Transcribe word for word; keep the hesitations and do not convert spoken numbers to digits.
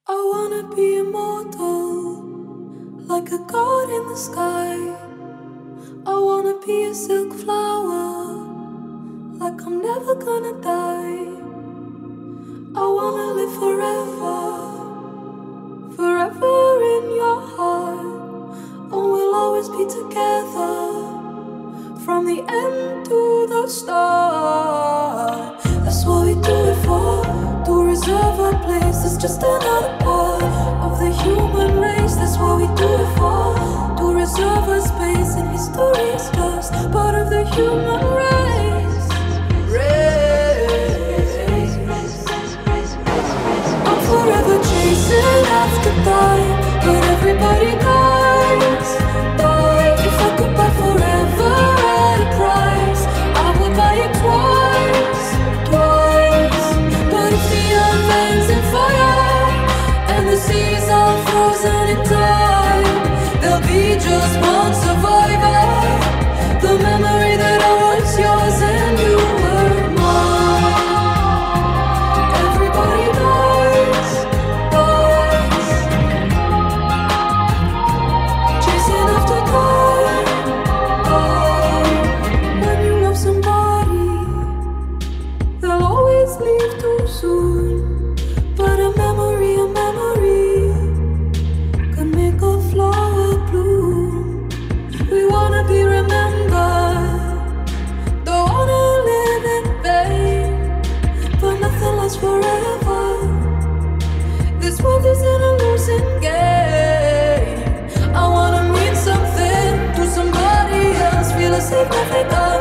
I wanna be immortal, like a god in the sky. I wanna be a silk flower, like I'm never gonna die. I wanna live forever, forever in your heart. And we'll always be together, from the end to the start. That's what we do it for, to reserve a place. It's just another part of the human race. That's what we do it for, to reserve a space in history. It's just part of the human race. Race. I'm forever chasing after time, but everybody dies. Die. If I could buy forever at a price, I would buy it twice, twice. But if the earth ends in fire and the seas are frozen in time, there'll be just one survivor, the memory that I was yours and you were mine. Everybody dies, dies, chasing after time, time. When you love somebody, they'll always leave too soon. But a memory, a memory can make a flower bloom. We wanna be remembered, don't wanna live in vain. But nothing lasts forever, this world isn't a losing game. I wanna mean something to somebody else, feel as if nothing does.